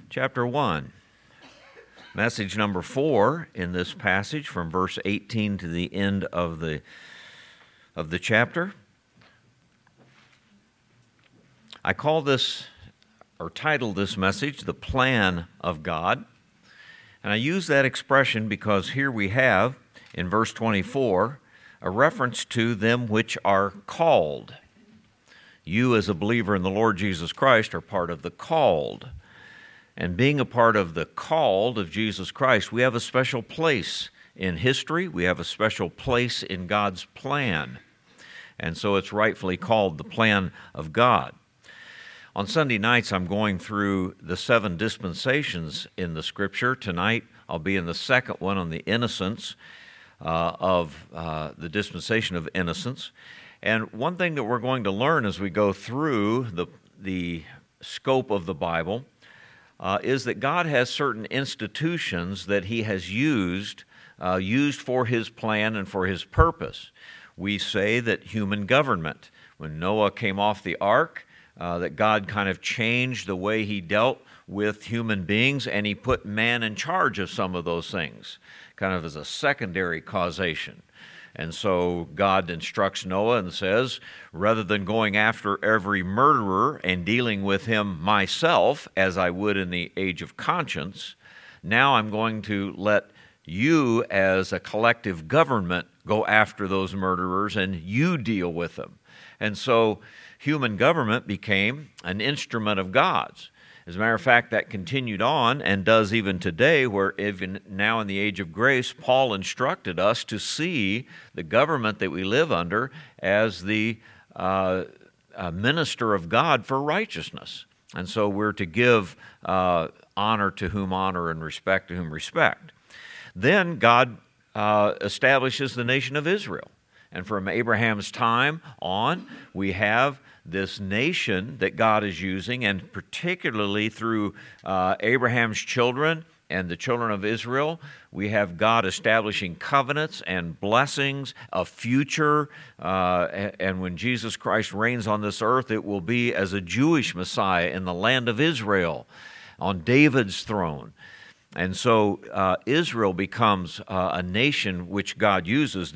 chapter 1. Message number 4 in this passage from verse 18 to the end of the chapter. I call this, or titled this message, The Plan of God. And I use that expression because here we have, in verse 24, a reference to them which are called. You, as a believer in the Lord Jesus Christ, are part of the called. And being a part of the called of Jesus Christ, we have a special place in history. We have a special place in God's plan. And so it's rightfully called the plan of God. On Sunday nights, I'm going through the 7 dispensations in the Scripture. Tonight, I'll be in the second one on the innocence of the dispensation of innocence. And one thing that we're going to learn as we go through the scope of the Bible is that God has certain institutions that He has used for His plan and for His purpose. We say that human government, when Noah came off the ark, that God kind of changed the way He dealt with human beings, and He put man in charge of some of those things, kind of as a secondary causation. And so God instructs Noah and says, rather than going after every murderer and dealing with him myself, as I would in the age of conscience, now I'm going to let you as a collective government go after those murderers and you deal with them. And so human government became an instrument of God's. As a matter of fact, that continued on and does even today, where even now in the age of grace, Paul instructed us to see the government that we live under as the minister of God for righteousness. And so we're to give honor to whom honor and respect to whom respect. Then God establishes the nation of Israel. And from Abraham's time on, we have this nation that God is using, and particularly through Abraham's children and the children of Israel, we have God establishing covenants and blessings, a future, and when Jesus Christ reigns on this earth, it will be as a Jewish Messiah in the land of Israel, on David's throne. And so Israel becomes a nation which God uses,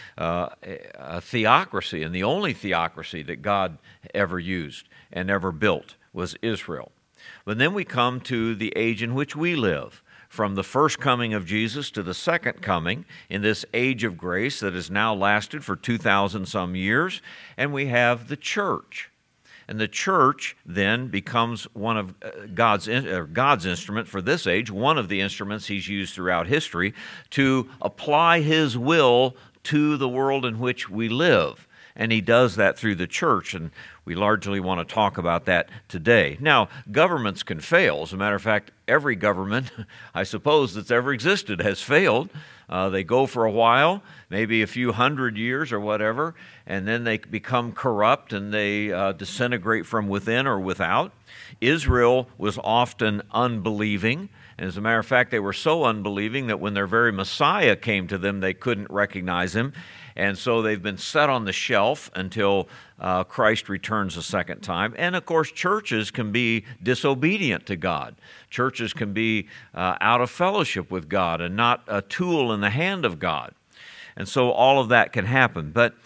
a theocracy, and the only theocracy that God ever used and ever built was Israel. But then we come to the age in which we live, from the first coming of Jesus to the second coming, in this age of grace that has now lasted for 2,000 some years, and we have the church. And the church then becomes one of God's instrument for this age, one of the instruments He's used throughout history to apply His will to the world in which we live. And He does that through the church, and we largely want to talk about that today. Now, governments can fail. As a matter of fact, every government, I suppose, that's ever existed has failed. They go for a while, maybe a few hundred years or whatever, and then they become corrupt and they disintegrate from within or without. Israel was often unbelieving, and as a matter of fact, they were so unbelieving that when their very Messiah came to them, they couldn't recognize Him. And so they've been set on the shelf until Christ returns a second time. And of course, churches can be disobedient to God. Churches can be out of fellowship with God and not a tool in the hand of God. And so all of that can happen. But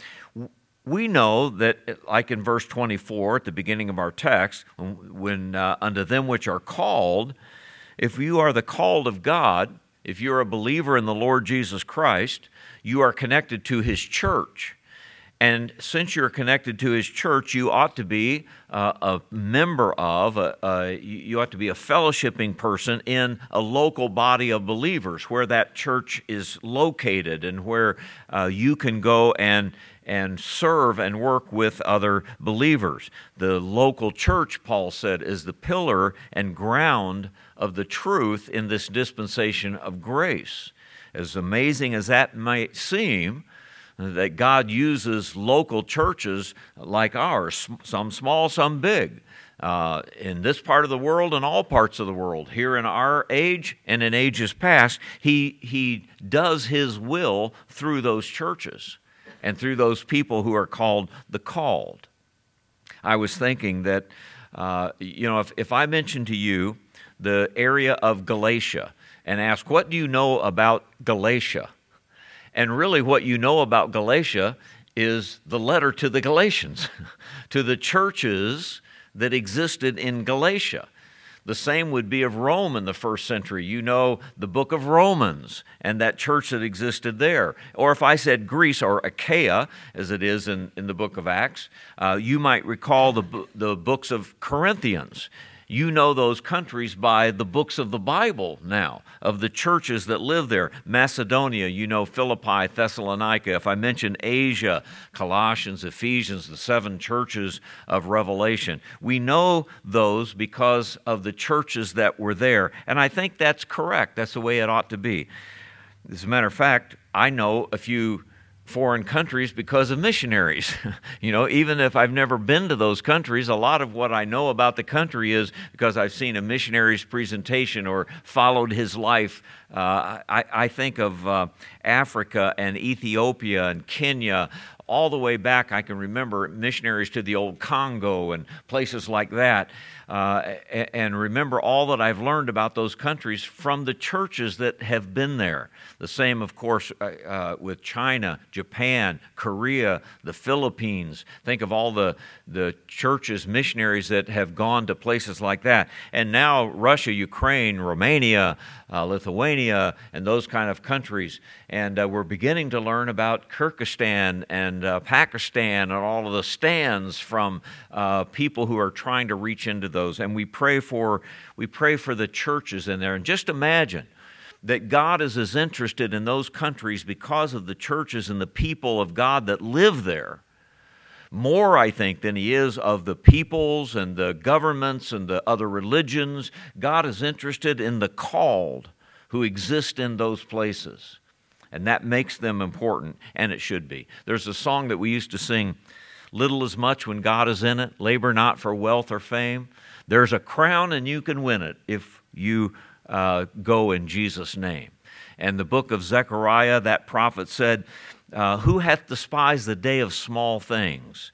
we know that, like in verse 24 at the beginning of our text, when unto them which are called, if you are the called of God, if you're a believer in the Lord Jesus Christ, you are connected to His church. And since you're connected to His church, you ought to be a member of, you ought to be a fellowshipping person in a local body of believers where that church is located and where you can go and serve and work with other believers. The local church, Paul said, is the pillar and ground of the truth in this dispensation of grace. As amazing as that might seem, that God uses local churches like ours, some small, some big, in this part of the world and all parts of the world. Here in our age and in ages past, He does His will through those churches and through those people who are called the called. I was thinking that, if I mention to you the area of Galatia and ask, what do you know about Galatia? And really what you know about Galatia is the letter to the Galatians, to the churches that existed in Galatia. The same would be of Rome in the first century. You know the book of Romans and that church that existed there. Or if I said Greece or Achaia, as it is in the book of Acts, you might recall the books of Corinthians. You know those countries by the books of the Bible now, of the churches that live there. Macedonia, you know Philippi, Thessalonica. If I mention Asia, Colossians, Ephesians, the 7 churches of Revelation. We know those because of the churches that were there. And I think that's correct. That's the way it ought to be. As a matter of fact, I know a few foreign countries because of missionaries. Even if I've never been to those countries, a lot of what I know about the country is because I've seen a missionary's presentation or followed his life. I think of Africa and Ethiopia and Kenya. All the way back, I can remember missionaries to the old Congo and places like that, and remember all that I've learned about those countries from the churches that have been there. The same, of course, with China, Japan, Korea, the Philippines. Think of all the churches, missionaries that have gone to places like that. And now Russia, Ukraine, Romania, Lithuania, and those kind of countries. And we're beginning to learn about Kyrgyzstan and Pakistan and all of the stands from people who are trying to reach into those. And we pray for the churches in there. And just imagine that God is as interested in those countries because of the churches and the people of God that live there, more, I think, than He is of the peoples and the governments and the other religions. God is interested in the called who exist in those places. And that makes them important, and it should be. There's a song that we used to sing, little is much when God is in it, labor not for wealth or fame. There's a crown and you can win it if you go in Jesus' name. And the book of Zechariah, that prophet said, who hath despised the day of small things?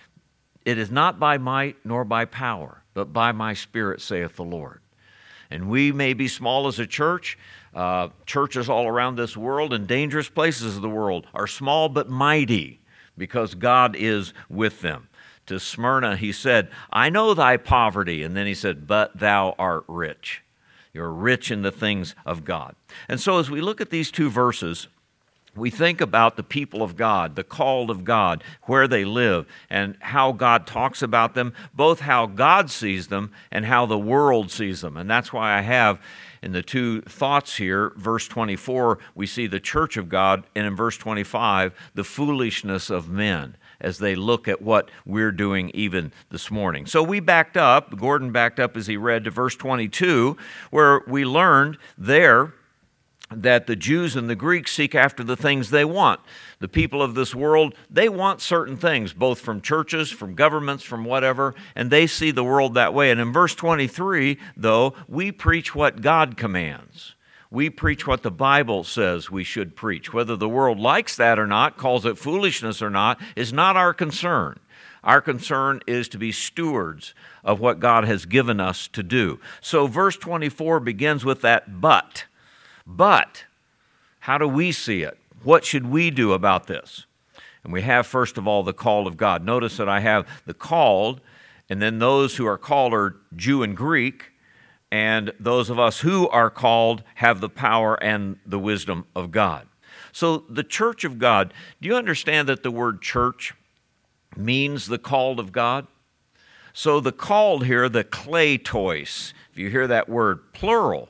It is not by might nor by power, but by my Spirit, saith the Lord. And we may be small as a church. Churches all around this world and dangerous places of the world are small but mighty because God is with them. To Smyrna, he said, I know thy poverty. And then he said, but thou art rich. You're rich in the things of God. And so as we look at these two verses, we think about the people of God, the called of God, where they live, and how God talks about them, both how God sees them and how the world sees them. And that's why I have in the two thoughts here, verse 24, we see the church of God, and in verse 25, the foolishness of men, as they look at what we're doing even this morning. So we backed up, Gordon backed up as he read to verse 22, where we learned there that the Jews and the Greeks seek after the things they want. The people of this world, they want certain things, both from churches, from governments, from whatever, and they see the world that way. And in verse 23, though, we preach what God commands. We preach what the Bible says we should preach. Whether the world likes that or not, calls it foolishness or not, is not our concern. Our concern is to be stewards of what God has given us to do. So verse 24 begins with that but. But, how do we see it? What should we do about this? And we have, first of all, the call of God. Notice that I have the called, and then those who are called are Jew and Greek, and those of us who are called have the power and the wisdom of God. So the church of God, do you understand that the word church means the called of God? So the called here, the kletos, if you hear that word, plural,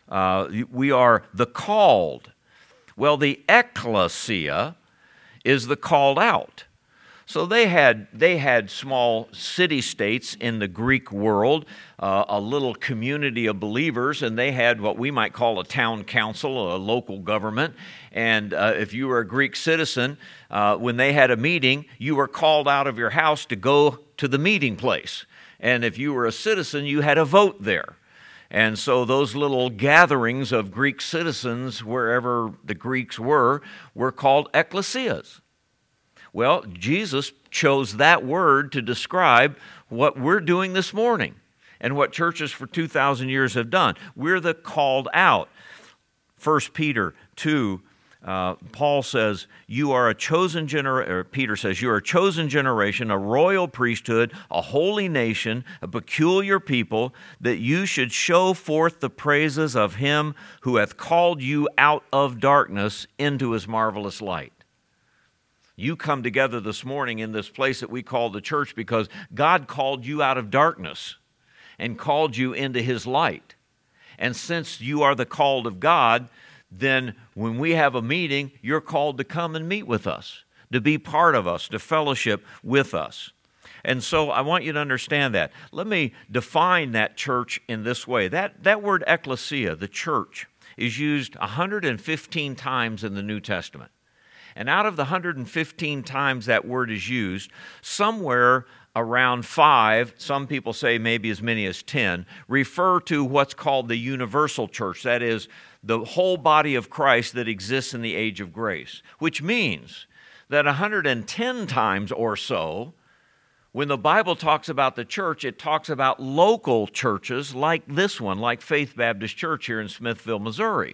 we are the called. Well, the ecclesia is the called out. So they had small city-states in the Greek world, a little community of believers, and they had what we might call a town council, a local government. And if you were a Greek citizen, when they had a meeting, you were called out of your house to go to the meeting place. And if you were a citizen, you had a vote there. And so those little gatherings of Greek citizens, wherever the Greeks were called ecclesias. Well, Jesus chose that word to describe what we're doing this morning. and what churches for 2,000 years have done. We're the called out. 1 Peter 2, Paul says, you are a chosen generation, Peter says, you are a chosen generation, a royal priesthood, a holy nation, a peculiar people, that you should show forth the praises of him who hath called you out of darkness into his marvelous light. You come together this morning in this place that we call the church because God called you out of darkness and called you into his light. And since you are the called of God, then when we have a meeting, you're called to come and meet with us, to be part of us, to fellowship with us. And so I want you to understand that. Let me define that church in this way. That word ecclesia, the church, is used 115 times in the New Testament. And out of the 115 times that word is used, somewhere around 5, some people say maybe as many as 10, refer to what's called the universal church. That is, the whole body of Christ that exists in the age of grace, which means that 110 times or so, when the Bible talks about the church, it talks about local churches like this one, like Faith Baptist Church here in Smithville, Missouri.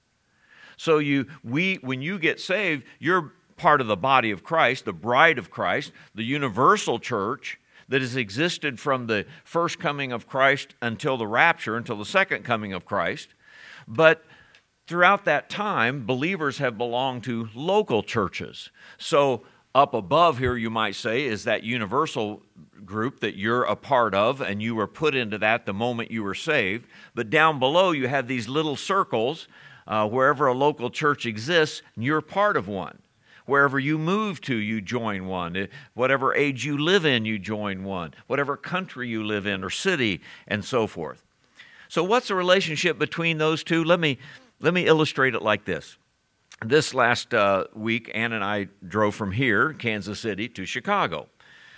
So when you get saved, you're part of the body of Christ, the bride of Christ, the universal church that has existed from the first coming of Christ until the rapture, until the second coming of Christ. But throughout that time, believers have belonged to local churches. So up above here, you might say, is that universal group that you're a part of, and you were put into that the moment you were saved. But down below, you have these little circles. Wherever a local church exists, you're part of one. Wherever you move to, you join one. Whatever age you live in, you join one. Whatever country you live in or city, and so forth. So what's the relationship between those two? Let me illustrate it like this. This last week, Ann and I drove from here, Kansas City, to Chicago.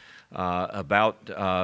About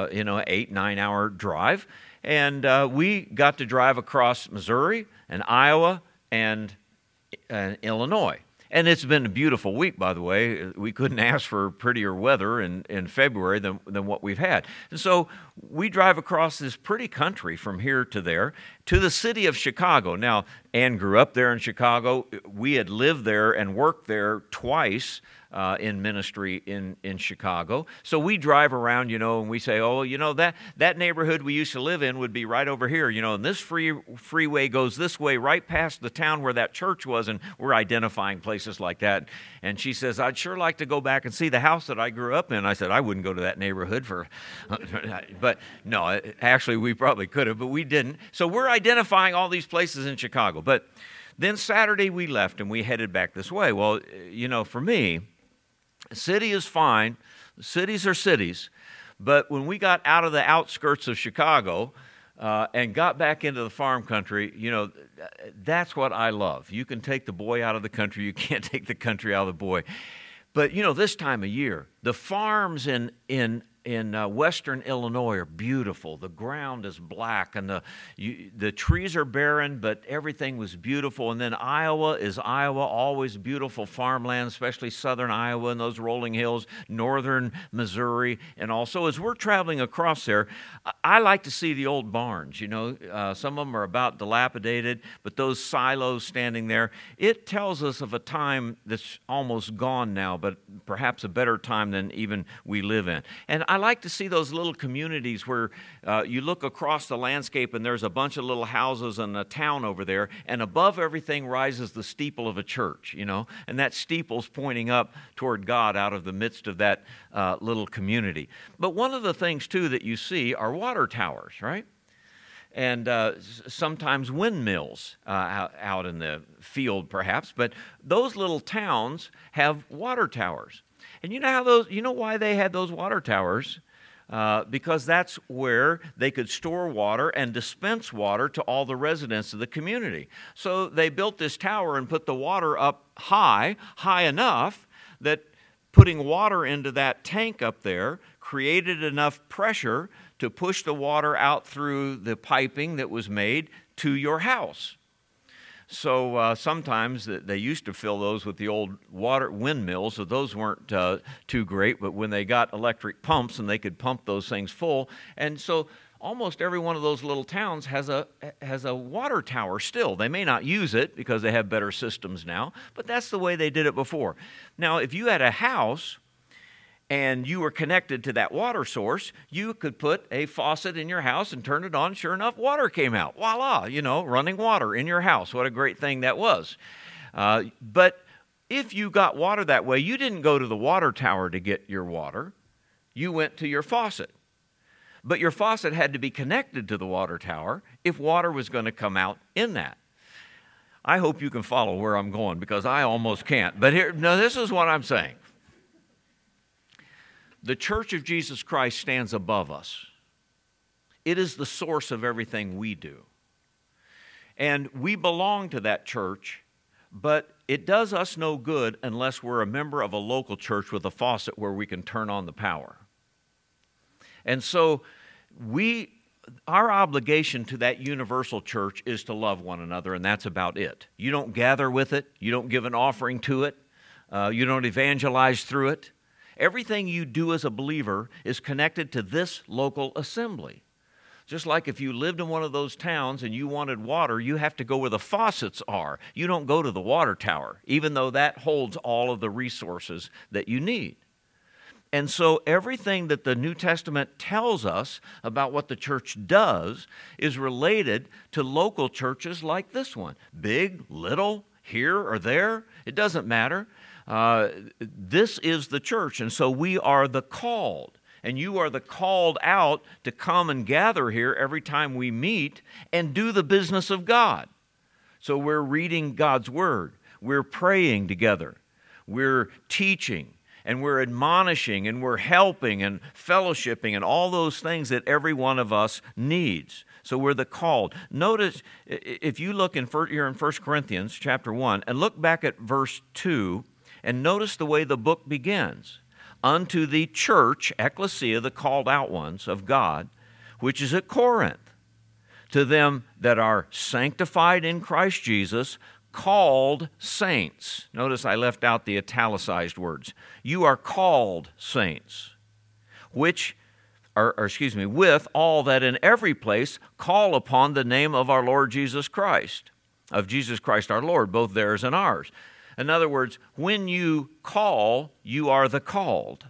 8-9 hour drive. And we got to drive across Missouri and Iowa and Illinois. And it's been a beautiful week, by the way. We couldn't ask for prettier weather in February than what we've had. And so we drive across this pretty country from here to there to the city of Chicago. Now, Ann grew up there in Chicago. We had lived there and worked there twice in ministry in Chicago. So we drive around, and we say, that neighborhood we used to live in would be right over here, and this freeway goes this way right past the town where that church was, and we're identifying places like that. And she says, I'd sure like to go back and see the house that I grew up in. I said, I wouldn't go to that neighborhood but no, actually we probably could have, but we didn't. So we're identifying all these places in Chicago. But then Saturday we left and we headed back this way. Well, for me, city is fine. Cities are cities. But when we got out of the outskirts of Chicago and got back into the farm country, that's what I love. You can take the boy out of the country. You can't take the country out of the boy. But, this time of year, the farms in western Illinois are beautiful. The ground is black and the trees are barren, but everything was beautiful. And then Iowa is Iowa, always beautiful farmland, especially southern Iowa and those rolling hills, northern Missouri. And also as we're traveling across there, I like to see the old barns. Some of them are about dilapidated, but those silos standing there, it tells us of a time that's almost gone now, but perhaps a better time than even we live in. And I like to see those little communities where you look across the landscape and there's a bunch of little houses and a town over there, and above everything rises the steeple of a church, and that steeple's pointing up toward God out of the midst of that little community. But one of the things, too, that you see are water towers, right? And sometimes windmills out in the field, perhaps, but those little towns have water towers. And you know why they had those water towers? Because that's where they could store water and dispense water to all the residents of the community. So they built this tower and put the water up high enough that putting water into that tank up there created enough pressure to push the water out through the piping that was made to your house. So sometimes they used to fill those with the old water windmills, so those weren't too great, but when they got electric pumps and they could pump those things full. And so almost every one of those little towns has a water tower still. They may not use it because they have better systems now, but that's the way they did it before. Now, if you had a house and you were connected to that water source, you could put a faucet in your house and turn it on. Sure enough, water came out. Voila, running water in your house. What a great thing that was. But if you got water that way, you didn't go to the water tower to get your water. You went to your faucet. But your faucet had to be connected to the water tower if water was going to come out in that. I hope you can follow where I'm going because I almost can't. But this is what I'm saying. The Church of Jesus Christ stands above us. It is the source of everything we do. And we belong to that church, but it does us no good unless we're a member of a local church with a faucet where we can turn on the power. And so our obligation to that universal church is to love one another, and that's about it. You don't gather with it. You don't give an offering to it. You don't evangelize through it. Everything you do as a believer is connected to this local assembly. Just like if you lived in one of those towns and you wanted water, you have to go where the faucets are. You don't go to the water tower, even though that holds all of the resources that you need. And so everything that the New Testament tells us about what the church does is related to local churches like this one. Big, little, here or there, it doesn't matter. This is the church, and so we are the called. And you are the called out to come and gather here every time we meet and do the business of God. So we're reading God's Word. We're praying together. We're teaching. And we're admonishing. And we're helping and fellowshipping and all those things that every one of us needs. So we're the called. Notice, if you look you're in 1 Corinthians chapter 1, and look back at verse 2, and notice the way the book begins. Unto the church, ecclesia, the called out ones of God, which is at Corinth, to them that are sanctified in Christ Jesus, called saints. Notice I left out the italicized words. You are called saints, with all that in every place call upon the name of our Lord Jesus Christ, of Jesus Christ our Lord, both theirs and ours. In other words, when you call, you are the called.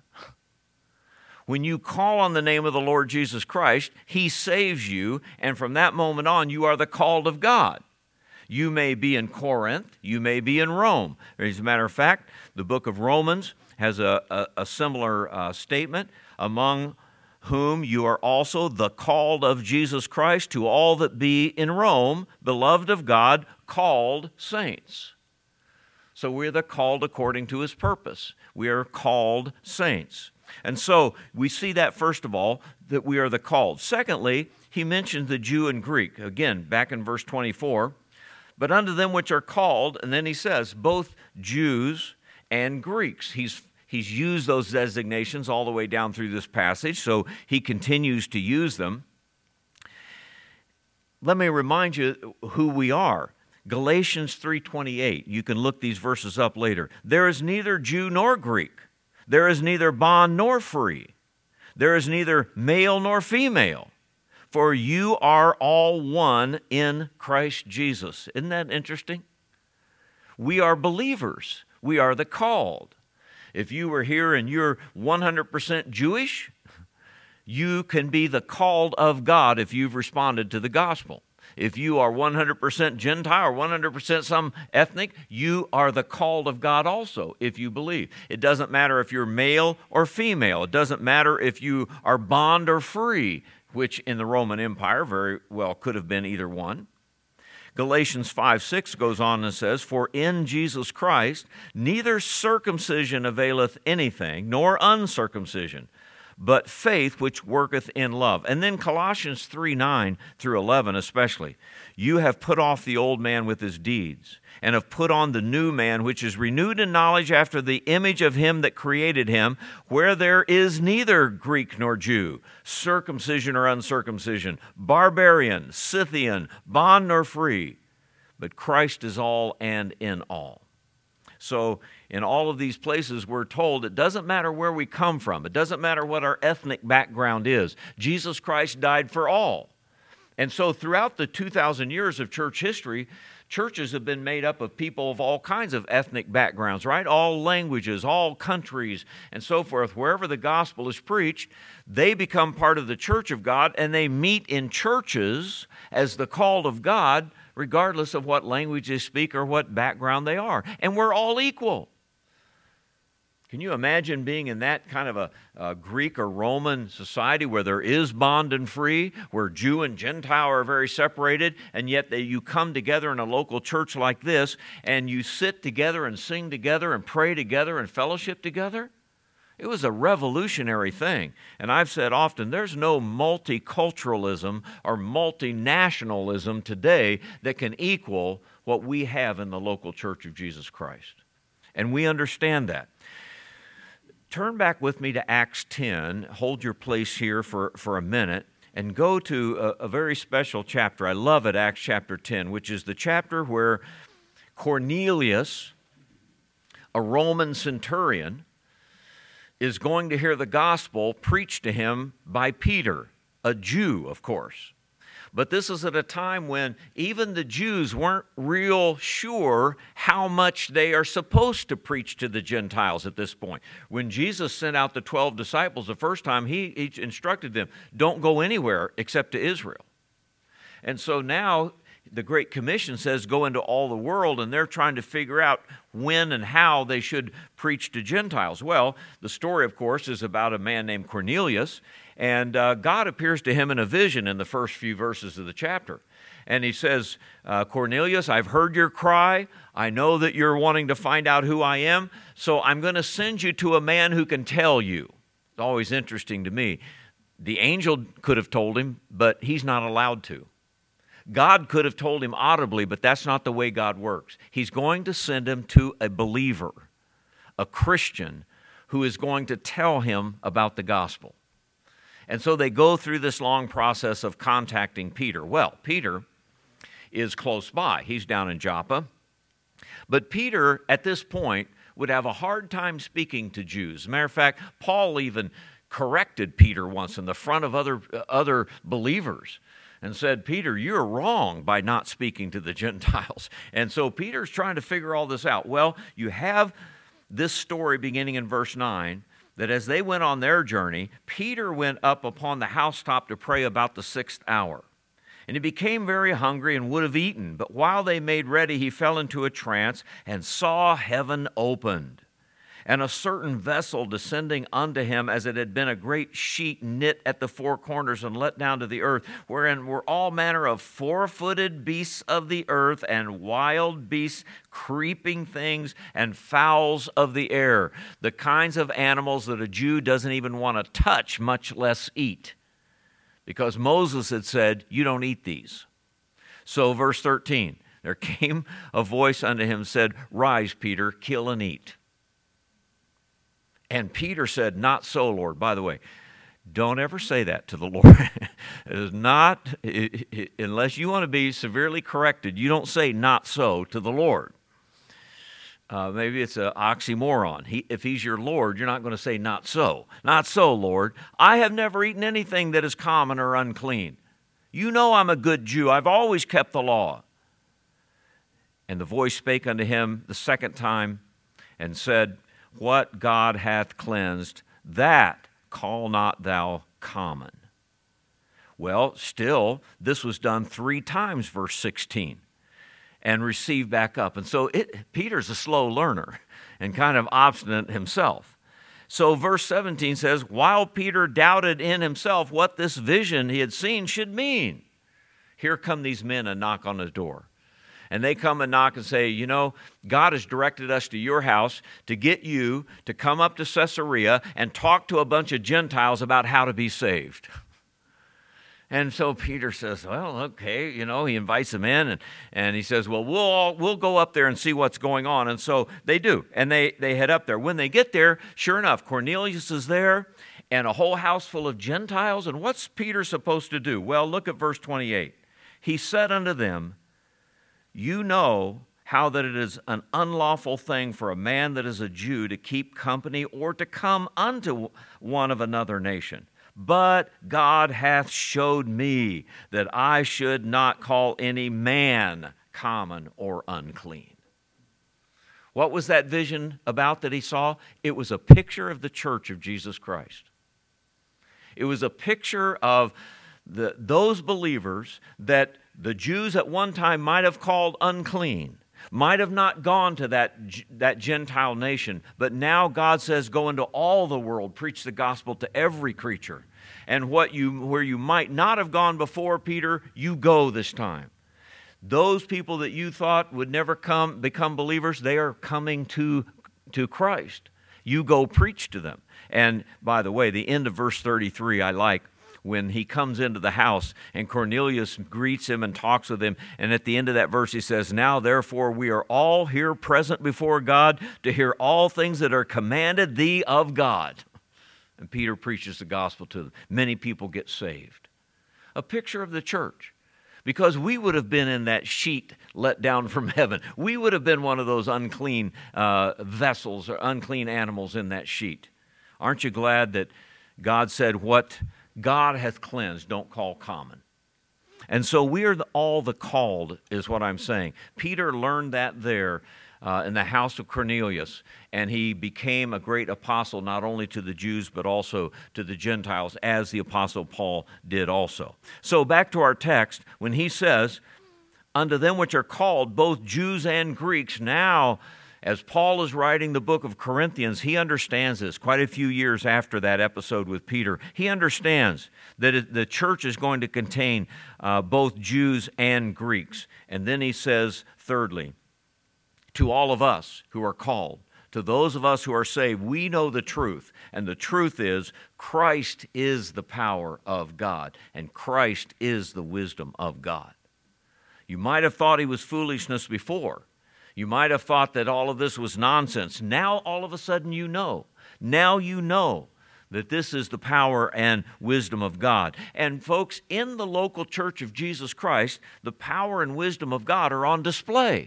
When you call on the name of the Lord Jesus Christ, He saves you, and from that moment on, you are the called of God. You may be in Corinth, you may be in Rome. As a matter of fact, the book of Romans has a similar statement, among whom you are also the called of Jesus Christ, to all that be in Rome, beloved of God, called saints. So we're the called according to His purpose. We are called saints. And so we see that, first of all, that we are the called. Secondly, he mentions the Jew and Greek. Again, back in verse 24. But unto them which are called, and then he says, both Jews and Greeks. He's used those designations all the way down through this passage, so he continues to use them. Let me remind you who we are. Galatians 3:28. You can look these verses up later. There is neither Jew nor Greek. There is neither bond nor free. There is neither male nor female. For you are all one in Christ Jesus. Isn't that interesting? We are believers. We are the called. If you were here and you're 100% Jewish, you can be the called of God if you've responded to the gospel. If you are 100% Gentile or 100% some ethnic, you are the called of God also if you believe. It doesn't matter if you're male or female. It doesn't matter if you are bond or free, which in the Roman Empire very well could have been either one. Galatians 5:6 goes on and says, For in Jesus Christ neither circumcision availeth anything, nor uncircumcision, but faith which worketh in love. And then Colossians 3:9 through 11 especially. You have put off the old man with his deeds, and have put on the new man, which is renewed in knowledge after the image of him that created him, where there is neither Greek nor Jew, circumcision or uncircumcision, barbarian, Scythian, bond nor free, but Christ is all and in all. So in all of these places, we're told it doesn't matter where we come from. It doesn't matter what our ethnic background is. Jesus Christ died for all. And so throughout the 2,000 years of church history, churches have been made up of people of all kinds of ethnic backgrounds, right? All languages, all countries, and so forth. Wherever the gospel is preached, they become part of the church of God, and they meet in churches as the called of God, regardless of what language they speak or what background they are. And we're all equal. Can you imagine being in that kind of a Greek or Roman society where there is bond and free, where Jew and Gentile are very separated, and yet you come together in a local church like this, and you sit together and sing together and pray together and fellowship together? It was a revolutionary thing. And I've said often, there's no multiculturalism or multinationalism today that can equal what we have in the local church of Jesus Christ. And we understand that. Turn back with me to Acts 10. Hold your place here for a minute and go to a very special chapter. I love it, Acts chapter 10, which is the chapter where Cornelius, a Roman centurion, is going to hear the gospel preached to him by Peter, a Jew, of course. But this is at a time when even the Jews weren't real sure how much they are supposed to preach to the Gentiles at this point. When Jesus sent out the 12 disciples the first time, he instructed them, don't go anywhere except to Israel. And so now the Great Commission says go into all the world, and they're trying to figure out when and how they should preach to Gentiles. Well, the story, of course, is about a man named Cornelius, and God appears to him in a vision in the first few verses of the chapter. And he says, Cornelius, I've heard your cry. I know that you're wanting to find out who I am, so I'm going to send you to a man who can tell you. It's always interesting to me. The angel could have told him, but he's not allowed to. God could have told him audibly, but that's not the way God works. He's going to send him to a believer, a Christian, who is going to tell him about the gospel. And so they go through this long process of contacting Peter. Well, Peter is close by. He's down in Joppa. But Peter, at this point, would have a hard time speaking to Jews. As a matter of fact, Paul even corrected Peter once in the front of other believers and said, Peter, you're wrong by not speaking to the Gentiles. And so Peter's trying to figure all this out. Well, you have this story beginning in verse 9, that as they went on their journey, Peter went up upon the housetop to pray about the 6th hour. And he became very hungry and would have eaten. But while they made ready, he fell into a trance and saw heaven opened, and a certain vessel descending unto him, as it had been a great sheet knit at the four corners and let down to the earth, wherein were all manner of four-footed beasts of the earth, and wild beasts, creeping things, and fowls of the air, the kinds of animals that a Jew doesn't even want to touch, much less eat, because Moses had said, you don't eat these. So verse 13, there came a voice unto him, said, Rise, Peter, kill and eat. And Peter said, Not so, Lord. By the way, don't ever say that to the Lord. It is not, unless you want to be severely corrected, you don't say not so to the Lord. Maybe it's an oxymoron. If he's your Lord, you're not going to say not so. Not so, Lord. I have never eaten anything that is common or unclean. You know I'm a good Jew. I've always kept the law. And the voice spake unto him the second time and said, What God hath cleansed, that call not thou common. Well, still, this was done 3 times, verse 16, and received back up. And so Peter's a slow learner and kind of obstinate himself. So verse 17 says, While Peter doubted in himself what this vision he had seen should mean, here come these men and knock on his door. And they come and knock and say, you know, God has directed us to your house to get you to come up to Caesarea and talk to a bunch of Gentiles about how to be saved. And so Peter says, well, okay, you know, he invites them in and he says, well, we'll go up there and see what's going on. And so they do, and they head up there. When they get there, sure enough, Cornelius is there and a whole house full of Gentiles. And what's Peter supposed to do? Well, look at verse 28. He said unto them, You know how that it is an unlawful thing for a man that is a Jew to keep company or to come unto one of another nation. But God hath showed me that I should not call any man common or unclean. What was that vision about that he saw? It was a picture of the church of Jesus Christ. It was a picture of those believers that the Jews at one time might have called unclean, might have not gone to that Gentile nation, but now God says, go into all the world, preach the gospel to every creature. And where you might not have gone before, Peter, you go this time. Those people that you thought would never become believers, they are coming to Christ. You go preach to them. And by the way, the end of verse 33 I like, when he comes into the house and Cornelius greets him and talks with him. And at the end of that verse he says, now therefore we are all here present before God to hear all things that are commanded thee of God. And Peter preaches the gospel to them. Many people get saved. A picture of the church. Because we would have been in that sheet let down from heaven. We would have been one of those unclean vessels or unclean animals in that sheet. Aren't you glad that God said, what God hath cleansed, don't call common. And so we are all the called, is what I'm saying. Peter learned that there in the house of Cornelius, and he became a great apostle not only to the Jews but also to the Gentiles, as the apostle Paul did also. So back to our text, when he says, unto them which are called, both Jews and Greeks, now as Paul is writing the book of Corinthians, he understands this quite a few years after that episode with Peter. He understands that the church is going to contain both Jews and Greeks. And then he says, thirdly, to all of us who are called, to those of us who are saved, we know the truth. And the truth is, Christ is the power of God, and Christ is the wisdom of God. You might have thought he was foolishness before. You might have thought that all of this was nonsense. Now, all of a sudden, you know. Now you know that this is the power and wisdom of God. And folks, in the local church of Jesus Christ, the power and wisdom of God are on display.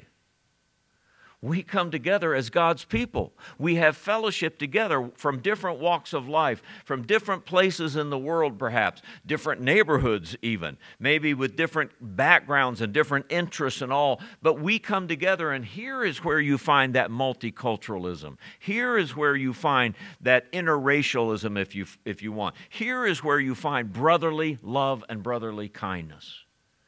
We come together as God's people. We have fellowship together from different walks of life, from different places in the world perhaps, different neighborhoods even, maybe with different backgrounds and different interests and all. But we come together, and here is where you find that multiculturalism. Here is where you find that interracialism, if you want. Here is where you find brotherly love and brotherly kindness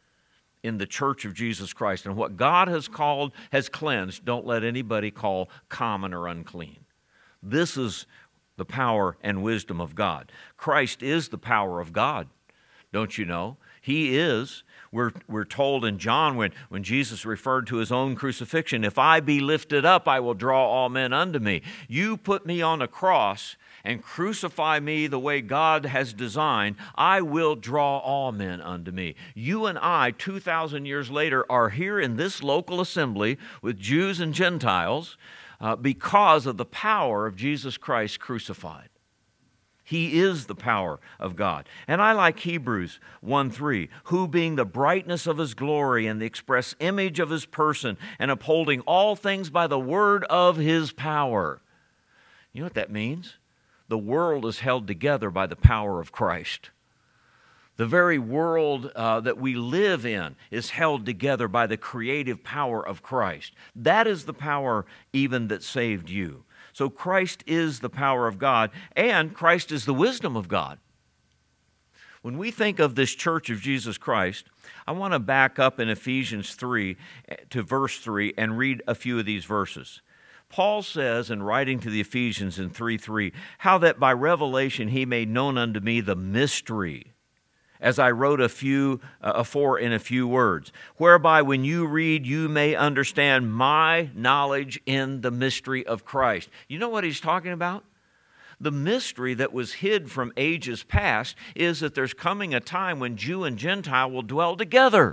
in the church of Jesus Christ. And what God has cleansed, don't let anybody call common or unclean. This is the power and wisdom of God. Christ is the power of God, don't you know? He is. We're told in John when Jesus referred to his own crucifixion, if I be lifted up, I will draw all men unto me. You put me on a cross and crucify me the way God has designed, I will draw all men unto me. You and I, 2,000 years later, are here in this local assembly with Jews and Gentiles because of the power of Jesus Christ crucified. He is the power of God. And I like Hebrews 1:3, who being the brightness of his glory and the express image of his person, and upholding all things by the word of his power. You know what that means? The world is held together by the power of Christ. The very world that we live in is held together by the creative power of Christ. That is the power even that saved you. So Christ is the power of God, and Christ is the wisdom of God. When we think of this church of Jesus Christ, I want to back up in Ephesians 3 to verse 3 and read a few of these verses. Paul says in writing to the Ephesians in 3:3, how that by revelation he made known unto me the mystery, as I wrote afore in a few words, whereby when you read you may understand my knowledge in the mystery of Christ. You know what he's talking about? The mystery that was hid from ages past is that there's coming a time when Jew and Gentile will dwell together.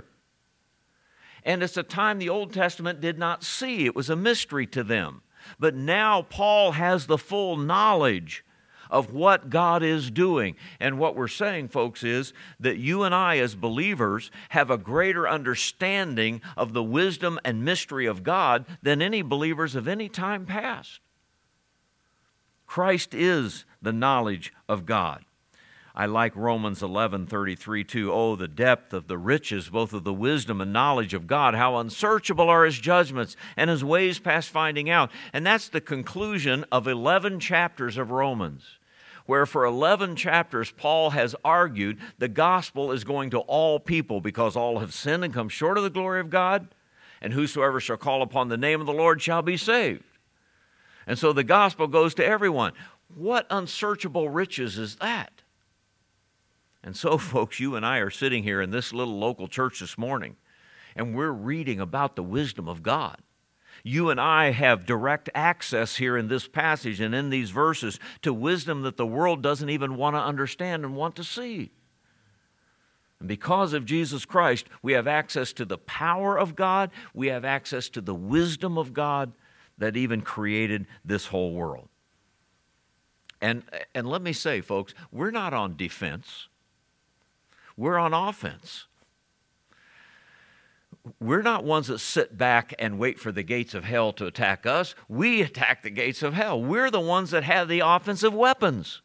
And it's a time the Old Testament did not see. It was a mystery to them. But now Paul has the full knowledge of what God is doing. And what we're saying, folks, is that you and I as believers have a greater understanding of the wisdom and mystery of God than any believers of any time past. Christ is the knowledge of God. I like Romans 11:33 too. Oh, the depth of the riches, both of the wisdom and knowledge of God. How unsearchable are His judgments and His ways past finding out. And that's the conclusion of 11 chapters of Romans, where for 11 chapters Paul has argued the gospel is going to all people because all have sinned and come short of the glory of God, and whosoever shall call upon the name of the Lord shall be saved. And so the gospel goes to everyone. What unsearchable riches is that? And so, folks, you and I are sitting here in this little local church this morning, and we're reading about the wisdom of God. You and I have direct access here in this passage and in these verses to wisdom that the world doesn't even want to understand and want to see. And because of Jesus Christ, we have access to the power of God. We have access to the wisdom of God that even created this whole world. And let me say, folks, we're not on defense. We're on offense. We're not ones that sit back and wait for the gates of hell to attack us. We attack the gates of hell. We're the ones that have the offensive weapons.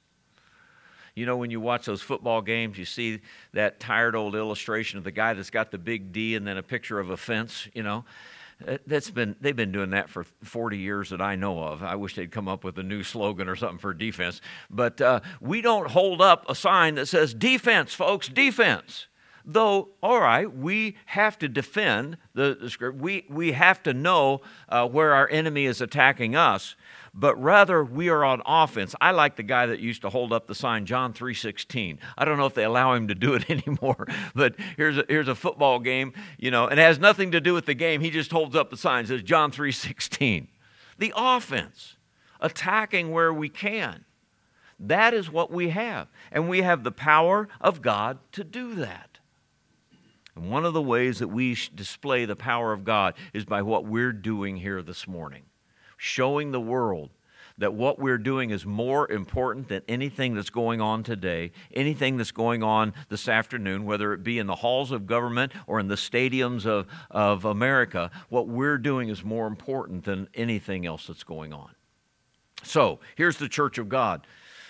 You know, when you watch those football games, you see that tired old illustration of the guy that's got the big D and then a picture of a fence, you know. They've been doing that for 40 years that I know of. I wish they'd come up with a new slogan or something for defense. But we don't hold up a sign that says, defense, folks, defense. Though, all right, we have to defend the script. We have to know where our enemy is attacking us. But rather, we are on offense. I like the guy that used to hold up the sign, John 3:16. I don't know if they allow him to do it anymore, but here's a football game, you know, and it has nothing to do with the game. He just holds up the sign, says John 3:16. The offense, attacking where we can. That is what we have. And we have the power of God to do that. And one of the ways that we display the power of God is by what we're doing here this morning. Showing the world that what we're doing is more important than anything that's going on today, anything that's going on this afternoon, whether it be in the halls of government or in the stadiums of America. What we're doing is more important than anything else that's going on. So, here's the church of God.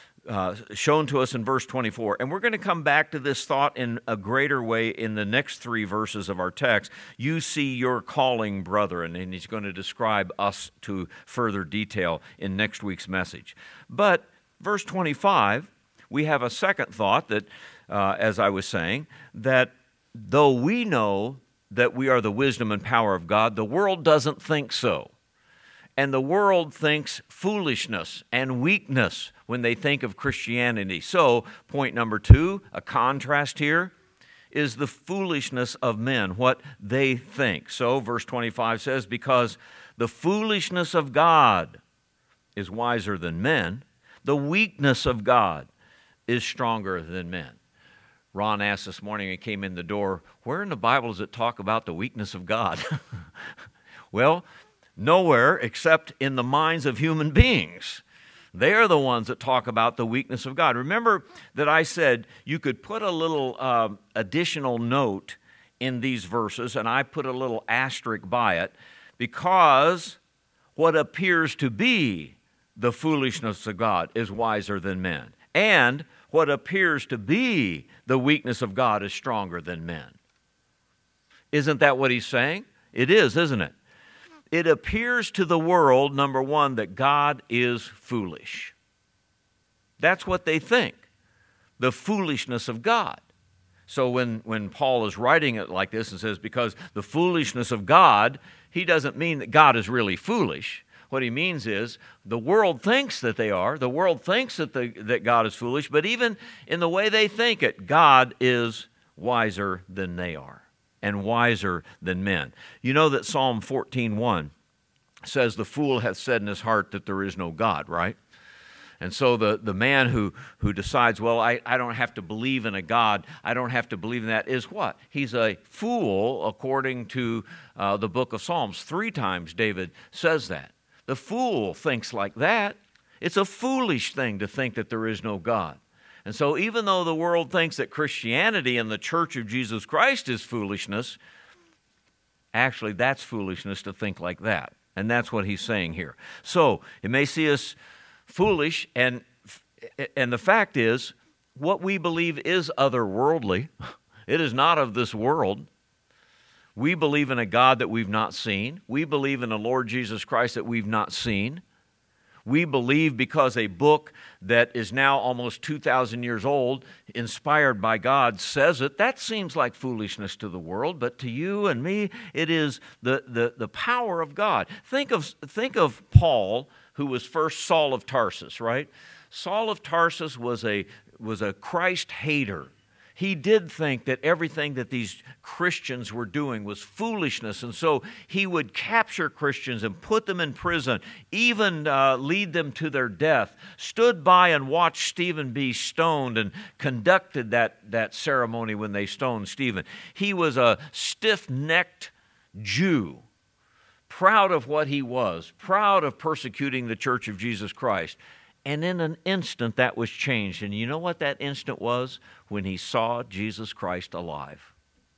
Shown to us in verse 24. And we're going to come back to this thought in a greater way in the next 3 verses of our text. You see your calling, brethren. And he's going to describe us to further detail in next week's message. But verse 25, we have a second thought that, as I was saying, that though we know that we are the wisdom and power of God, the world doesn't think so. And the world thinks foolishness and weakness when they think of Christianity. So, point number 2, a contrast here, is the foolishness of men, what they think. So, verse 25 says, because the foolishness of God is wiser than men, the weakness of God is stronger than men. Ron asked this morning, he came in the door, where in the Bible does it talk about the weakness of God? Well, nowhere except in the minds of human beings. They are the ones that talk about the weakness of God. Remember that I said you could put a little additional note in these verses, and I put a little asterisk by it, because what appears to be the foolishness of God is wiser than men. And what appears to be the weakness of God is stronger than men. Isn't that what he's saying? It is, isn't it? It appears to the world, number one, that God is foolish. That's what they think, the foolishness of God. So when Paul is writing it like this and says, because the foolishness of God, he doesn't mean that God is really foolish. What he means is the world thinks that they are. The world thinks that God is foolish, but even in the way they think it, God is wiser than they are. And wiser than men. You know that Psalm 14:1 says, the fool hath said in his heart that there is no God, right? And so the man who decides, well, I don't have to believe in a God, I don't have to believe in that, is what? He's a fool, according to the book of Psalms. 3 times David says that. The fool thinks like that. It's a foolish thing to think that there is no God. And so even though the world thinks that Christianity and the Church of Jesus Christ is foolishness, actually that's foolishness to think like that. And that's what he's saying here. So it may see us foolish, and the fact is, what we believe is otherworldly. It is not of this world. We believe in a God that we've not seen. We believe in a Lord Jesus Christ that we've not seen. We believe because a book that is now almost 2,000 years old, inspired by God, says it. That seems like foolishness to the world, but to you and me, it is the power of God. Think of Paul, who was first Saul of Tarsus, right? Saul of Tarsus was a Christ hater. He did think that everything that these Christians were doing was foolishness, and so he would capture Christians and put them in prison, even lead them to their death, stood by and watched Stephen be stoned and conducted that ceremony when they stoned Stephen. He was a stiff-necked Jew, proud of what he was, proud of persecuting the Church of Jesus Christ. And in an instant, that was changed. And you know what that instant was? When he saw Jesus Christ alive.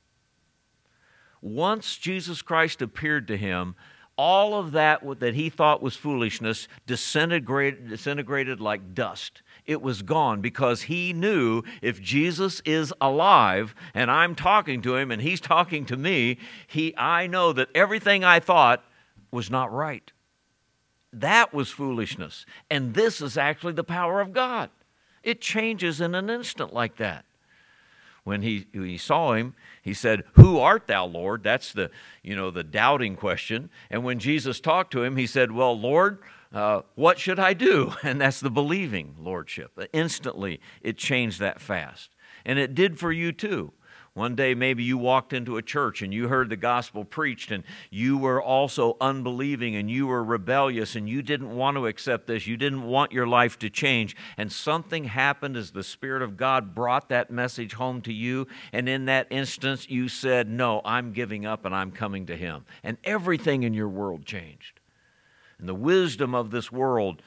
Once Jesus Christ appeared to him, all of that he thought was foolishness disintegrated like dust. It was gone because he knew if Jesus is alive and I'm talking to him and he's talking to me, I know that everything I thought was not right. That was foolishness. And this is actually the power of God. It changes in an instant like that. When he saw him, he said, "Who art thou, Lord?" That's the doubting question. And when Jesus talked to him, he said, "Well, Lord, what should I do?" And that's the believing lordship. Instantly, it changed that fast. And it did for you too. One day, maybe you walked into a church and you heard the gospel preached and you were also unbelieving and you were rebellious and you didn't want to accept this. You didn't want your life to change. And something happened as the Spirit of God brought that message home to you. And in that instance, you said, "No, I'm giving up and I'm coming to Him." And everything in your world changed. And the wisdom of this world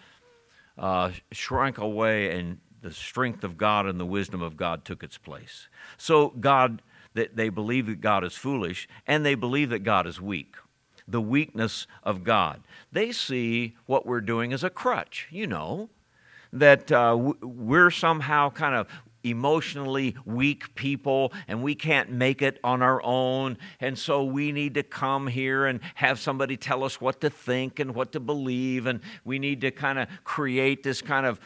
shrank away, and the strength of God and the wisdom of God took its place. So they believe that God is foolish, and they believe that God is weak. The weakness of God. They see what we're doing as a crutch, that we're somehow kind of emotionally weak people and we can't make it on our own, and so we need to come here and have somebody tell us what to think and what to believe, and we need to kind of create this kind of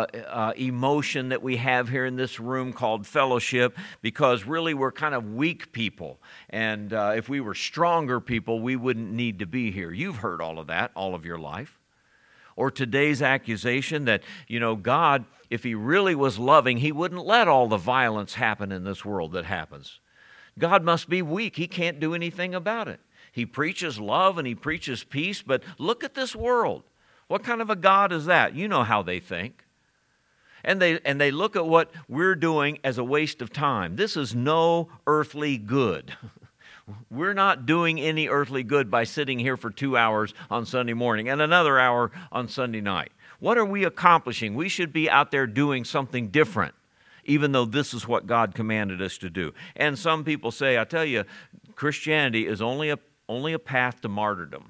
emotion that we have here in this room called fellowship, because really we're kind of weak people, and if we were stronger people, we wouldn't need to be here. You've heard all of that all of your life. Or today's accusation that, God, if He really was loving, He wouldn't let all the violence happen in this world that happens. God must be weak. He can't do anything about it. He preaches love and He preaches peace, but look at this world. What kind of a God is that? You know how they think. And they look at what we're doing as a waste of time. This is no earthly good. We're not doing any earthly good by sitting here for 2 hours on Sunday morning and another hour on Sunday night. What are we accomplishing? We should be out there doing something different, even though this is what God commanded us to do. And some people say, I tell you, Christianity is only a path to martyrdom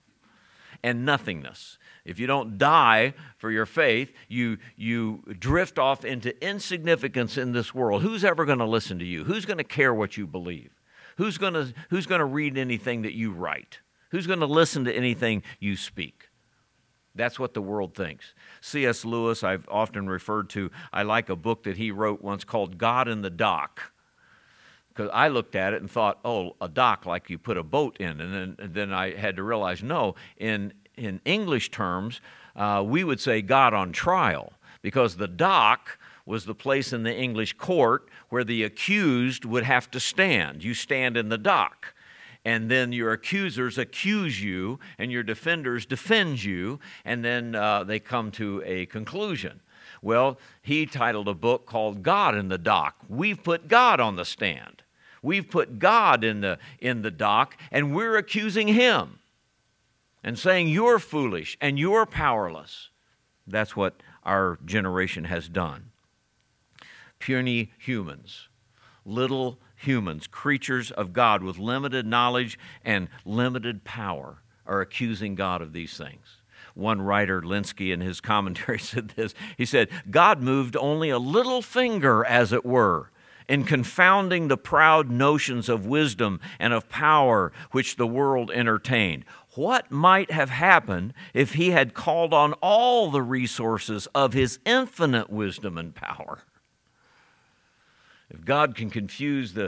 and nothingness. If you don't die for your faith, you drift off into insignificance in this world. Who's ever going to listen to you? Who's going to care what you believe? Who's going to read anything that you write? Who's going to listen to anything you speak? That's what the world thinks. C.S. Lewis, I've often referred to, I like a book that he wrote once called God in the Dock. Because I looked at it and thought, oh, a dock like you put a boat in. And then I had to realize, no, in English terms, we would say God on trial. Because the dock was the place in the English court where the accused would have to stand. You stand in the dock. And then your accusers accuse you, and your defenders defend you, and then they come to a conclusion. Well, he titled a book called God in the Dock. We've put God on the stand. We've put God in the dock, and we're accusing Him and saying, you're foolish and you're powerless. That's what our generation has done. Puny humans, little humans, creatures of God with limited knowledge and limited power, are accusing God of these things. One writer, Linsky, in his commentary said this. He said, God moved only a little finger, as it were, in confounding the proud notions of wisdom and of power which the world entertained. What might have happened if he had called on all the resources of his infinite wisdom and power? If God can confuse the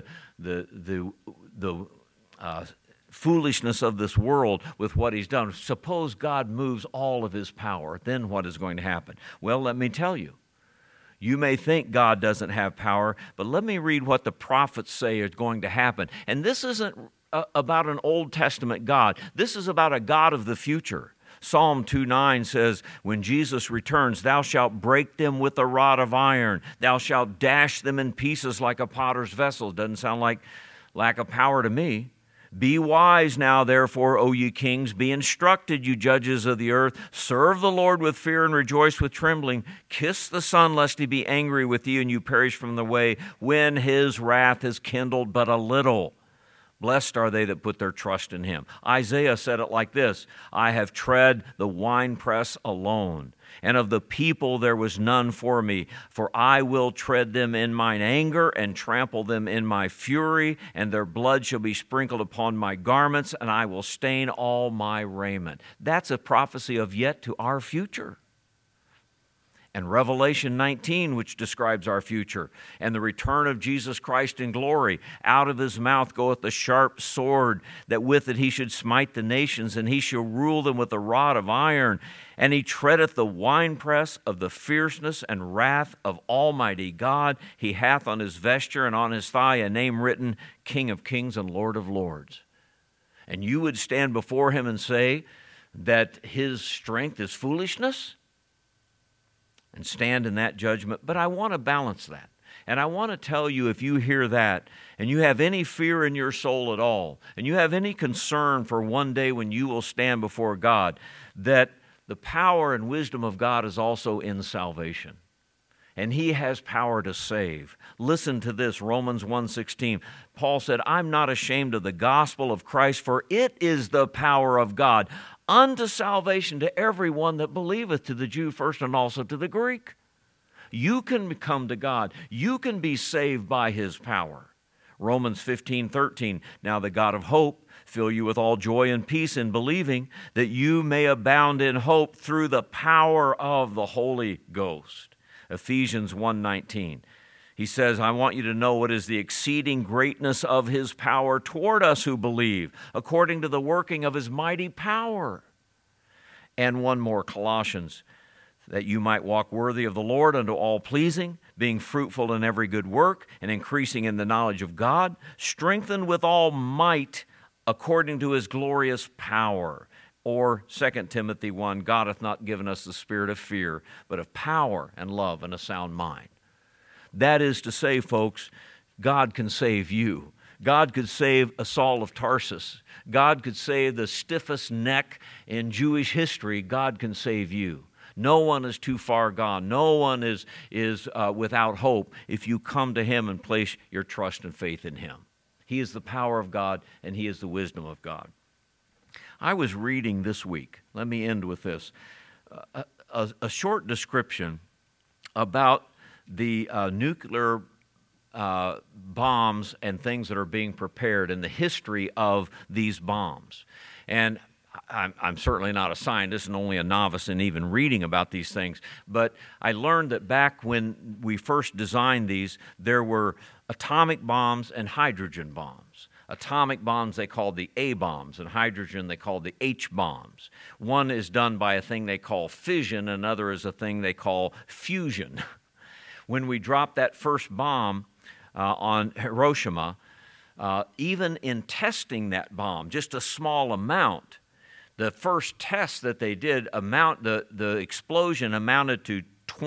foolishness of this world with what he's done, suppose God moves all of his power, then what is going to happen? Well, let me tell you. You may think God doesn't have power, but let me read what the prophets say is going to happen. And this isn't about an Old Testament God. This is about a God of the future. Psalm 2:9 says, when Jesus returns, thou shalt break them with a rod of iron. Thou shalt dash them in pieces like a potter's vessel. Doesn't sound like lack of power to me. Be wise now, therefore, O ye kings. Be instructed, you judges of the earth. Serve the Lord with fear and rejoice with trembling. Kiss the Son, lest he be angry with you and you perish from the way, when his wrath is kindled but a little. Blessed are they that put their trust in him. Isaiah said it like this, I have tread the winepress alone, and of the people there was none for me. For I will tread them in mine anger and trample them in my fury, and their blood shall be sprinkled upon my garments, and I will stain all my raiment. That's a prophecy of yet to our future. And Revelation 19, which describes our future, and the return of Jesus Christ in glory. Out of his mouth goeth the sharp sword, that with it he should smite the nations, and he shall rule them with a rod of iron. And he treadeth the winepress of the fierceness and wrath of Almighty God. He hath on his vesture and on his thigh a name written, King of Kings and Lord of Lords. And you would stand before him and say that his strength is foolishness? And stand in that judgment. But I want to balance that. And I want to tell you, if you hear that and you have any fear in your soul at all, and you have any concern for one day when you will stand before God, that the power and wisdom of God is also in salvation. And he has power to save. Listen to this, Romans 1:16. Paul said, I'm not ashamed of the gospel of Christ, for it is the power of God unto salvation to everyone that believeth, to the Jew first and also to the Greek. You can come to God. You can be saved by his power. Romans 15:13, now the God of hope fill you with all joy and peace in believing, that you may abound in hope through the power of the Holy Ghost. Ephesians 1:19. He says, I want you to know what is the exceeding greatness of his power toward us who believe, according to the working of his mighty power. And one more, Colossians, that you might walk worthy of the Lord unto all pleasing, being fruitful in every good work, and increasing in the knowledge of God, strengthened with all might according to his glorious power. Or 2 Timothy 1, God hath not given us the spirit of fear, but of power and love and a sound mind. That is to say, folks, God can save you. God could save a Saul of Tarsus. God could save the stiffest neck in Jewish history. God can save you. No one is too far gone. No one is without hope if you come to him and place your trust and faith in him. He is the power of God, and he is the wisdom of God. I was reading this week, let me end with this, a short description about the nuclear bombs and things that are being prepared and the history of these bombs. And I'm certainly not a scientist and only a novice in even reading about these things, but I learned that back when we first designed these, there were atomic bombs and hydrogen bombs. Atomic bombs they called the A bombs, and hydrogen they called the H bombs. One is done by a thing they call fission, another is a thing they call fusion. When we dropped that first bomb on Hiroshima, even in testing that bomb, just a small amount, the first test that they did, the explosion amounted to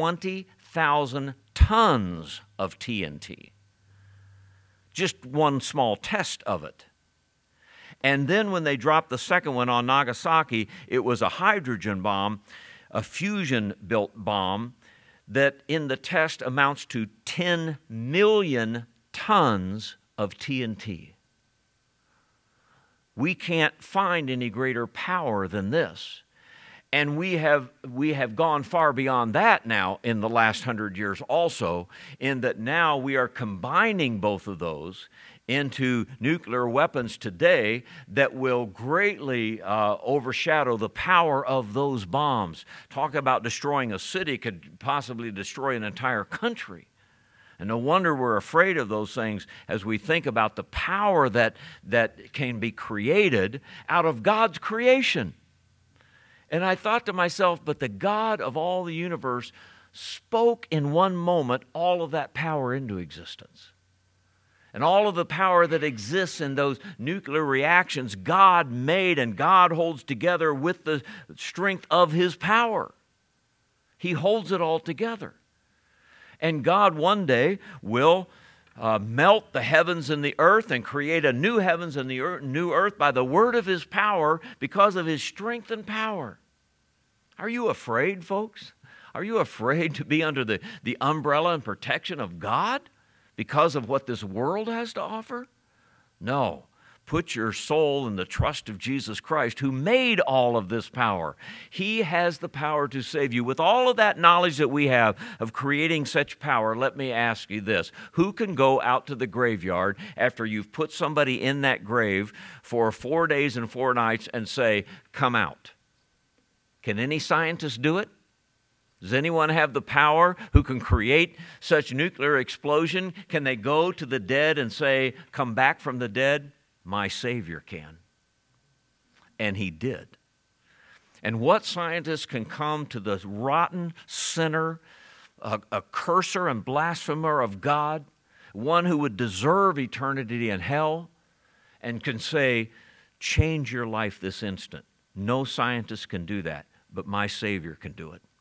20,000 tons of TNT. Just one small test of it. And then when they dropped the second one on Nagasaki, it was a hydrogen bomb. a fusion-built bomb that in the test amounts to 10 million tons of TNT. We can't find any greater power than this. And we have gone far beyond that now in the last 100 years also, in that now we are combining both of those into nuclear weapons today that will greatly overshadow the power of those bombs. Talk about destroying a city, could possibly destroy an entire country. And no wonder we're afraid of those things as we think about the power that can be created out of God's creation. And I thought to myself, but the God of all the universe spoke in one moment all of that power into existence. And all of the power that exists in those nuclear reactions, God made and God holds together with the strength of His power. He holds it all together. And God one day will melt the heavens and the earth and create a new heavens and the new earth by the word of His power because of His strength and power. Are you afraid, folks? Are you afraid to be under the umbrella and protection of God because of what this world has to offer? No. Put your soul in the trust of Jesus Christ, who made all of this power. He has the power to save you. With all of that knowledge that we have of creating such power, let me ask you this. Who can go out to the graveyard after you've put somebody in that grave for 4 days and 4 nights and say, come out? Can any scientist do it? Does anyone have the power who can create such nuclear explosion? Can they go to the dead and say, come back from the dead? My Savior can. And He did. And what scientist can come to the rotten sinner, a curser and blasphemer of God, one who would deserve eternity in hell, and can say, change your life this instant? No scientist can do that, but my Savior can do it.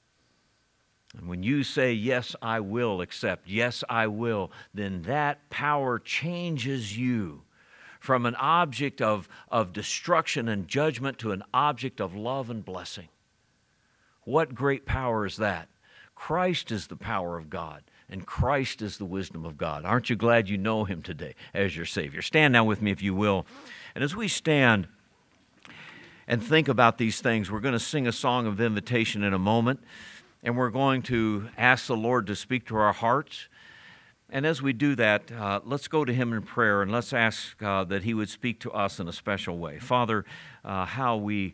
And when you say, yes, I will accept, yes, I will, then that power changes you from an object of destruction and judgment to an object of love and blessing. What great power is that? Christ is the power of God, and Christ is the wisdom of God. Aren't you glad you know Him today as your Savior? Stand now with me if you will. And as we stand and think about these things, we're going to sing a song of invitation in a moment, and we're going to ask the Lord to speak to our hearts. And as we do that, let's go to Him in prayer and let's ask that He would speak to us in a special way. Father, how we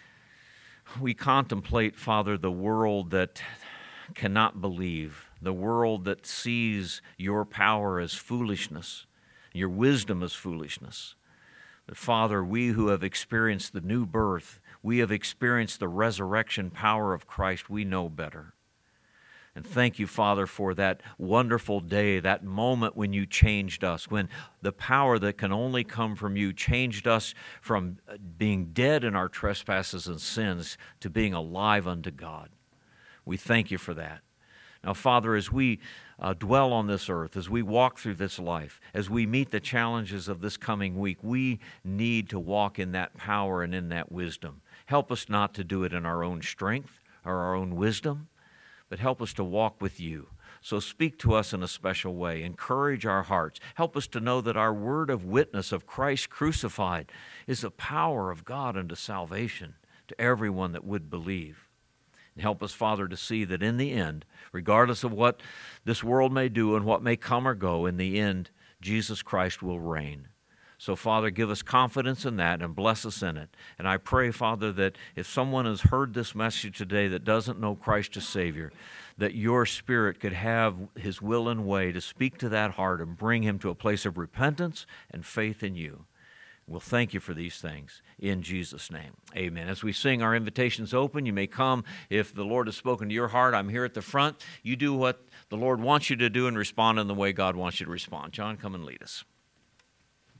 contemplate, Father, the world that cannot believe, the world that sees Your power as foolishness, Your wisdom as foolishness. But Father, we who have experienced the new birth, we have experienced the resurrection power of Christ, we know better. And thank you, Father, for that wonderful day, that moment when You changed us, when the power that can only come from You changed us from being dead in our trespasses and sins to being alive unto God. We thank You for that. Now, Father, as we dwell on this earth, as we walk through this life, as we meet the challenges of this coming week, we need to walk in that power and in that wisdom. Help us not to do it in our own strength or our own wisdom, but help us to walk with You. So speak to us in a special way. Encourage our hearts. Help us to know that our word of witness of Christ crucified is the power of God unto salvation to everyone that would believe. And help us, Father, to see that in the end, regardless of what this world may do and what may come or go, in the end, Jesus Christ will reign. So, Father, give us confidence in that and bless us in it. And I pray, Father, that if someone has heard this message today that doesn't know Christ as Savior, that Your Spirit could have His will and way to speak to that heart and bring him to a place of repentance and faith in You. We'll thank You for these things in Jesus' name. Amen. As we sing, our invitation's open. You may come. If the Lord has spoken to your heart, I'm here at the front. You do what the Lord wants you to do and respond in the way God wants you to respond. John, come and lead us.